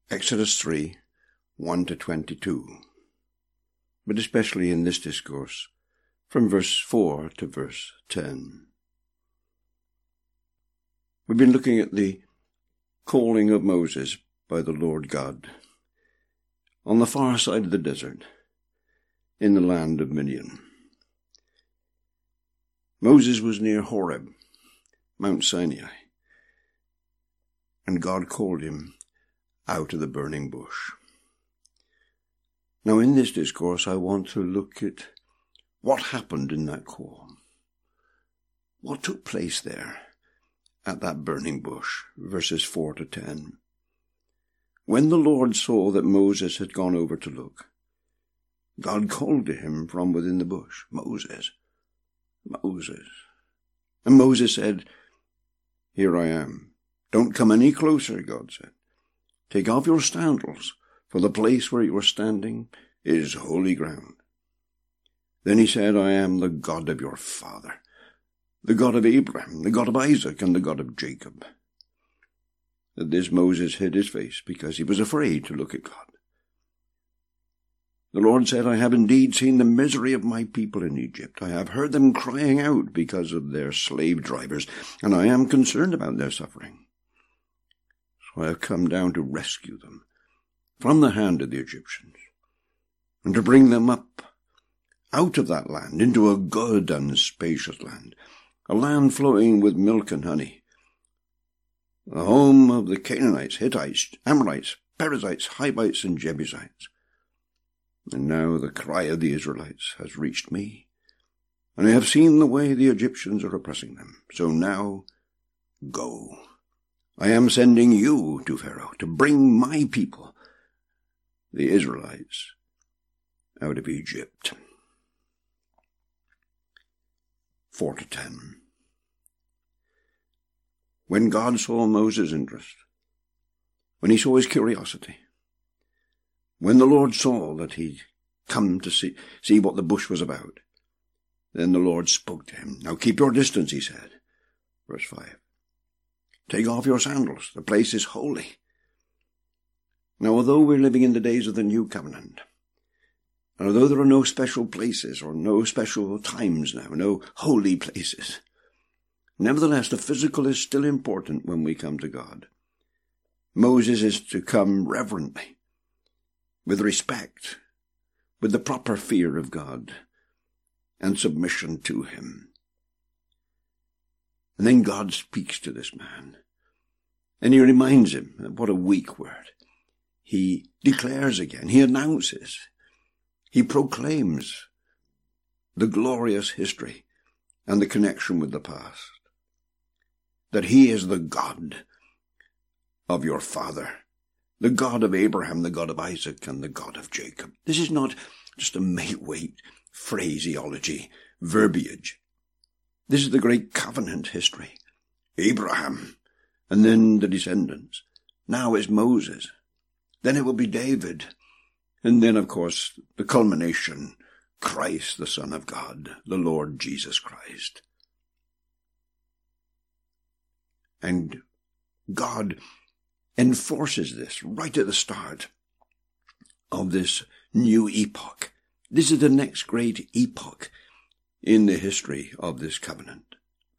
Exodus 3, 1 to 22, but especially in this discourse, from verse 4 to verse 10. We've been looking at the calling of Moses by the Lord God on the far side of the desert in the land of Midian. Moses was near Horeb, Mount Sinai, and God called him out of the burning bush. Now in this discourse I want to look at what happened in that call. What took place there at that burning bush, verses 4 to 10. When the Lord saw that Moses had gone over to look, God called to him from within the bush, Moses, Moses. And Moses said, Here I am. Don't come any closer, God said. Take off your sandals, for the place where you are standing is holy ground. Then he said, I am the God of your father, the God of Abraham, the God of Isaac, and the God of Jacob. At this Moses hid his face, because he was afraid to look at God. The Lord said, I have indeed seen the misery of my people in Egypt. I have heard them crying out because of their slave drivers, and I am concerned about their suffering. So I have come down to rescue them from the hand of the Egyptians, and to bring them up out of that land into a good and spacious land, a land flowing with milk and honey, the home of the Canaanites, Hittites, Amorites, Perizzites, Hivites, and Jebusites. And now the cry of the Israelites has reached me, and I have seen the way the Egyptians are oppressing them. So now, go. I am sending you to Pharaoh to bring my people, the Israelites, out of Egypt. 4 to 10. When God saw Moses' interest, when he saw his curiosity, when the Lord saw that he'd come to see what the bush was about, then the Lord spoke to him. Now keep your distance, he said. Verse 5. Take off your sandals. The place is holy. Now, although we're living in the days of the new covenant, and although there are no special places or no special times now, no holy places, nevertheless, the physical is still important when we come to God. Moses is to come reverently, with respect, with the proper fear of God, and submission to him. And then God speaks to this man, and he reminds him, what a weak word. He declares again, he announces, he proclaims the glorious history and the connection with the past, that he is the God of your father, the God of Abraham, the God of Isaac, and the God of Jacob. This is not just a make-weight phraseology, verbiage. This is the great covenant history. Abraham, and then the descendants. Now is Moses. Then it will be David. And then, of course, the culmination, Christ, the Son of God, the Lord Jesus Christ. And God enforces this right at the start of this new epoch. This is the next great epoch in the history of this covenant.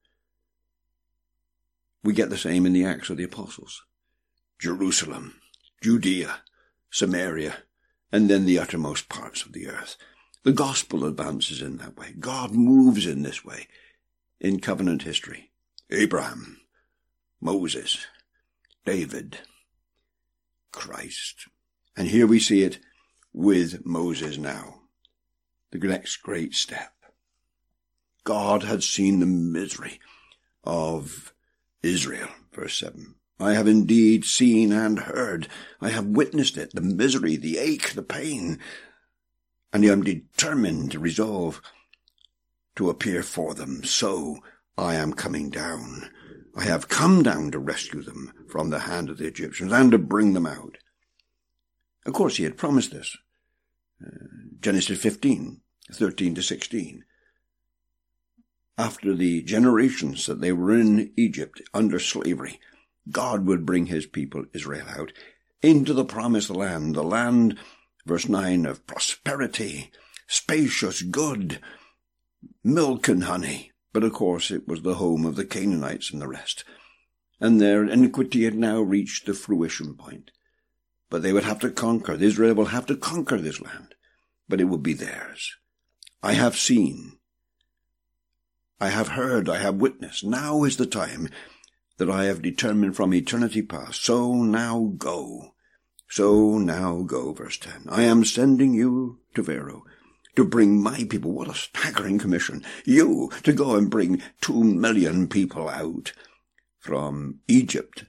We get the same in the Acts of the Apostles. Jerusalem, Judea, Samaria, and then the uttermost parts of the earth. The gospel advances in that way. God moves in this way in covenant history. Abraham, Moses, David, Christ. And here we see it with Moses now. The next great step. God had seen the misery of Israel, verse 7. I have indeed seen and heard. I have witnessed it, the misery, the ache, the pain. And I am determined to resolve to appear for them. So I am coming down. I have come down to rescue them from the hand of the Egyptians and to bring them out. Of course, he had promised this. Genesis 15, 13 to 16. After the generations that they were in Egypt under slavery, God would bring his people Israel out. into the promised land, the land, verse 9, of prosperity, spacious, good, milk and honey. But of course it was the home of the Canaanites and the rest, and their iniquity had now reached the fruition point. But they would have to conquer. Israel will have to conquer this land, but it will be theirs. I have seen, I have heard, I have witnessed. Now is the time that I have determined from eternity past. So now go. So now go, verse 10. I am sending you to Pharaoh to bring my people. What a staggering commission. You to go and bring 2 million people out from Egypt.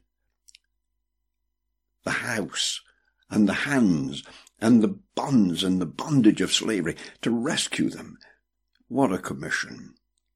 The house and the hands and the bonds and the bondage of slavery, to rescue them. What a commission.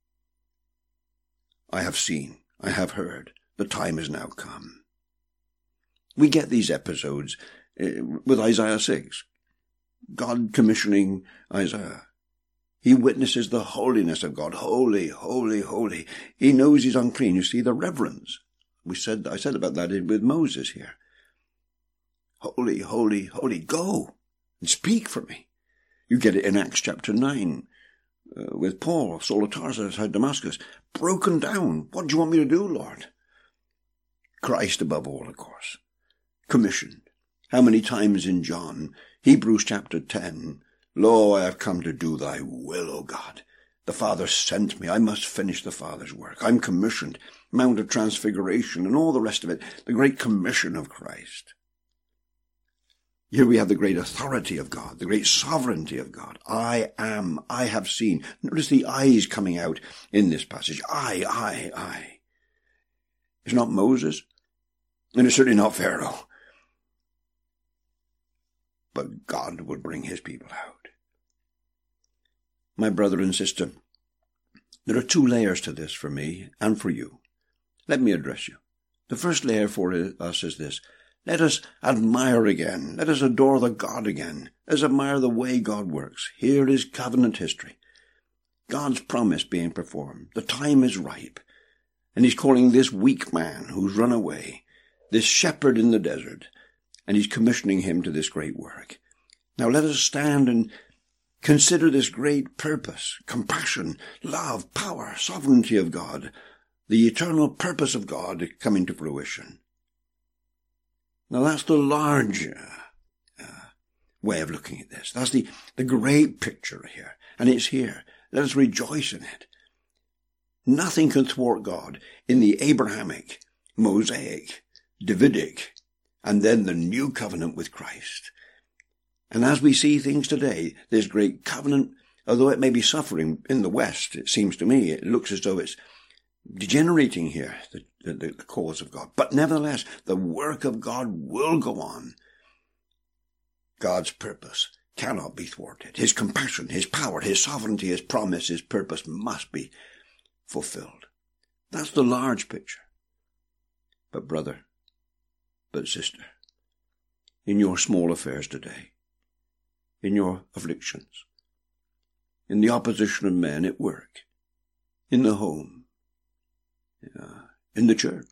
I have seen, I have heard, the time has now come. We get these episodes with Isaiah 6. God commissioning Isaiah. He witnesses the holiness of God. Holy, holy, holy. He knows he's unclean. You see, the reverence. I said about that with Moses here. Holy, holy, holy. Go and speak for me. You get it in Acts chapter 9 with Paul, Saul of Tarsus outside Damascus. Broken down. What do you want me to do, Lord? Christ above all, of course. Commissioned. How many times in John, Hebrews chapter 10, Lo, I have come to do thy will, O God. The Father sent me. I must finish the Father's work. I'm commissioned. Mount of Transfiguration and all the rest of it. The great commission of Christ. Here we have the great authority of God, the great sovereignty of God. I have seen. Notice the eyes coming out in this passage. I. It's not Moses, and it's certainly not Pharaoh. But God would bring his people out. My brother and sister, there are 2 layers to this for me and for you. Let me address you. The first layer for us is this. Let us admire again. Let us adore the God again. Let us admire the way God works. Here is covenant history. God's promise being performed. The time is ripe. And he's calling this weak man who's run away, this shepherd in the desert, and he's commissioning him to this great work. Now let us stand and consider this great purpose, compassion, love, power, sovereignty of God, the eternal purpose of God coming to fruition. Now that's the large way of looking at this. That's the great picture here. And it's here. Let us rejoice in it. Nothing can thwart God in the Abrahamic, Mosaic, Davidic, and then the new covenant with Christ. And as we see things today, this great covenant, although it may be suffering in the West, it seems to me, it looks as though it's degenerating here, the cause of God. But nevertheless, the work of God will go on. God's purpose cannot be thwarted. His compassion, his power, his sovereignty, his promise, his purpose must be fulfilled. That's the large picture. But brother, but sister, in your small affairs today, in your afflictions, in the opposition of men at work, in the home, in the church,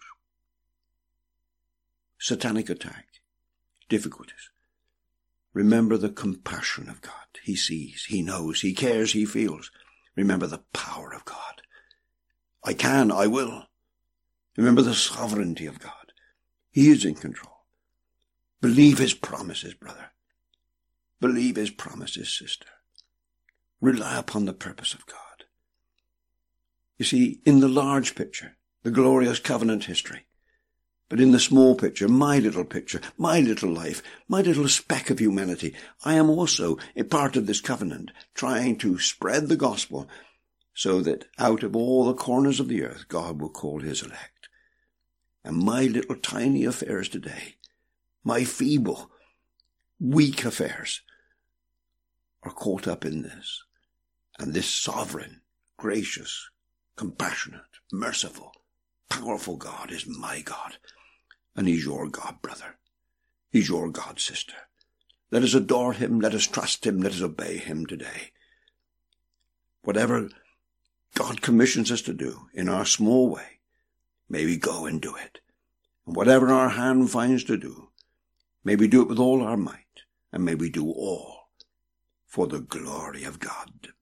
satanic attack, difficulties, remember the compassion of God. He sees, he knows, he cares, he feels. Remember the power of God. I can, I will. Remember the sovereignty of God. He is in control. Believe his promises, brother. Believe his promises, sister. Rely upon the purpose of God. You see, in the large picture, the glorious covenant history, but in the small picture, my little life, my little speck of humanity, I am also a part of this covenant, trying to spread the gospel so that out of all the corners of the earth, God will call his elect. And my little tiny affairs today, my feeble, weak affairs, are caught up in this. And this sovereign, gracious, compassionate, merciful, powerful God is my God. And he's your God, brother. He's your God, sister. Let us adore him. Let us trust him. Let us obey him today. Whatever God commissions us to do in our small way, may we go and do it. And whatever our hand finds to do, May we do it with all our might, and may we do all for the glory of God.